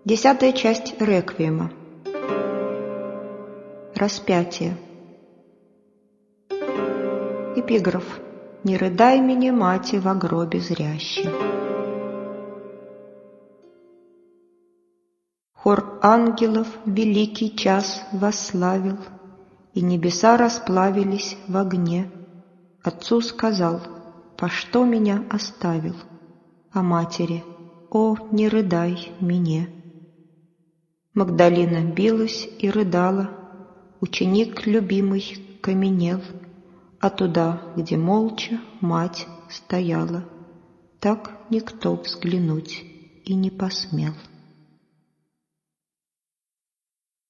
10-я часть реквиема. Распятие. Эпиграф. «Не рыдай меня, мати, во гробе зряще». Хор ангелов великий час восславил, и небеса расплавились в огне. Отцу сказал: «По что меня оставил?» А матери: «О, не рыдай мне». Магдалина билась и рыдала, ученик любимый каменел, а туда, где молча мать стояла, так никто взглянуть и не посмел.